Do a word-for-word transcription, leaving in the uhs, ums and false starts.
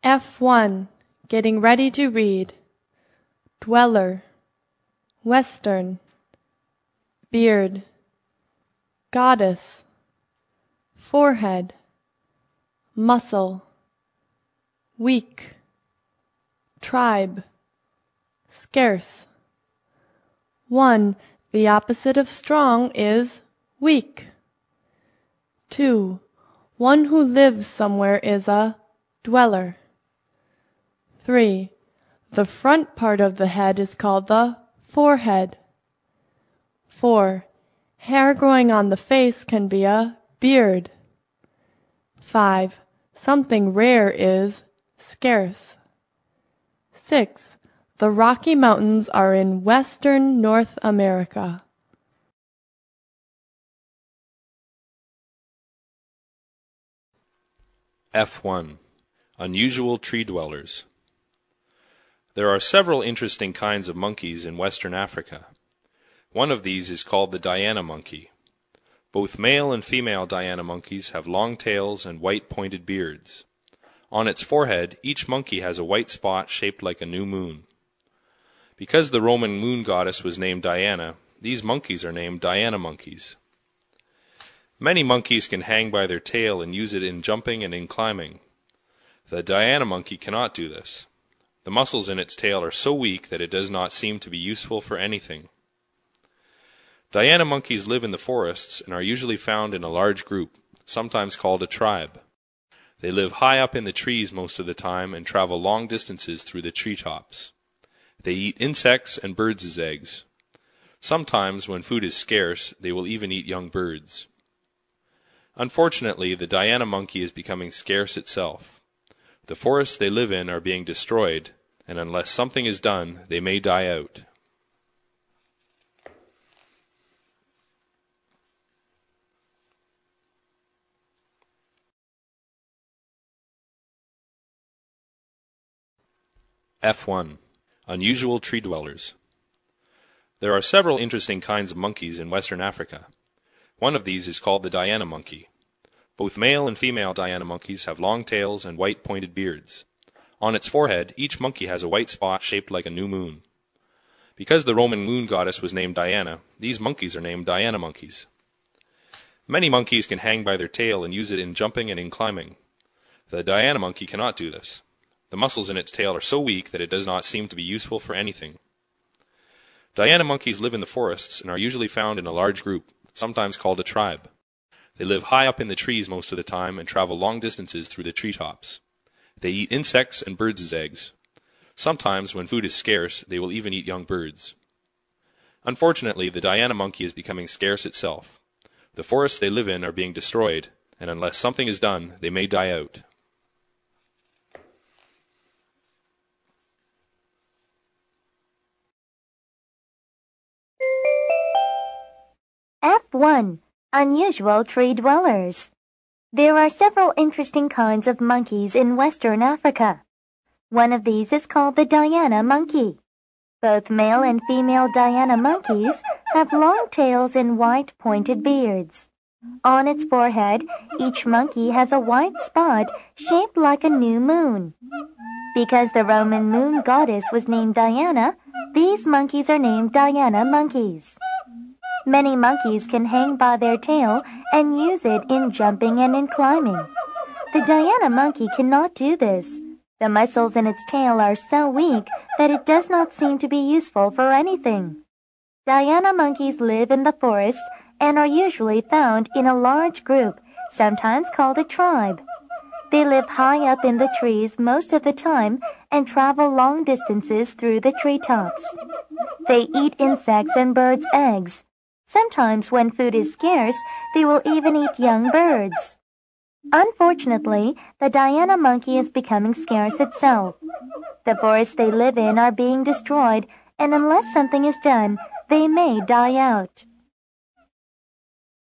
F one. Getting ready to read. Dweller, Western, beard, goddess, forehead, muscle, weak, tribe, scarce. One. The opposite of strong is weak. Two. One who lives somewhere is a dweller. Three. The front part of the head is called the forehead. Four. Hair growing on the face can be a beard. Five. Something rare is scarce. Six. The Rocky Mountains are in western North America. F one. Unusual tree dwellers. There are several interesting kinds of monkeys in western Africa. One of these is called the Diana monkey. Both male and female Diana monkeys have long tails and white pointed beards. On its forehead, each monkey has a white spot shaped like a new moon. Because the Roman moon goddess was named Diana, these monkeys are named Diana monkeys. Many monkeys can hang by their tail and use it in jumping and in climbing. The Diana monkey cannot do this. The muscles in its tail are so weak that it does not seem to be useful for anything. Diana monkeys live in the forests and are usually found in a large group, sometimes called a tribe. They live high up in the trees most of the time and travel long distances through the treetops. They eat insects and birds' eggs. Sometimes, when food is scarce, they will even eat young birds. Unfortunately, the Diana monkey is becoming scarce itself. The forests they live in are being destroyed, and unless something is done, they may die out. F one. Unusual tree dwellers. There are several interesting kinds of monkeys in western Africa. One of these is called the Diana monkey. Both male and female Diana monkeys have long tails and white pointed beards. On its forehead, each monkey has a white spot shaped like a new moon. Because the Roman moon goddess was named Diana, these monkeys are named Diana monkeys. Many monkeys can hang by their tail and use it in jumping and in climbing. The Diana monkey cannot do this. The muscles in its tail are so weak that it does not seem to be useful for anything. Diana monkeys live in the forests and are usually found in a large group, sometimes called a tribe. They live high up in the trees most of the time and travel long distances through the treetops. They eat insects and birds' eggs. Sometimes, when food is scarce, they will even eat young birds. Unfortunately, the Diana monkey is becoming scarce itself. The forests they live in are being destroyed, and unless something is done, they may die out. F one. Unusual tree dwellers. There are several interesting kinds of monkeys in western Africa. One of these is called the Diana monkey. Both male and female Diana monkeys have long tails and white pointed beards. On its forehead, each monkey has a white spot shaped like a new moon. Because the Roman moon goddess was named Diana, these monkeys are named Diana monkeys. Many monkeys can hang by their tail and use it in jumping and in climbing. The Diana monkey cannot do this. The muscles in its tail are so weak that it does not seem to be useful for anything. Diana monkeys live in the forests and are usually found in a large group, sometimes called a tribe. They live high up in the trees most of the time and travel long distances through the treetops. They eat insects and birds' eggs. Sometimes, when food is scarce, they will even eat young birds. Unfortunately, the Diana monkey is becoming scarce itself. The forests they live in are being destroyed, and unless something is done, they may die out.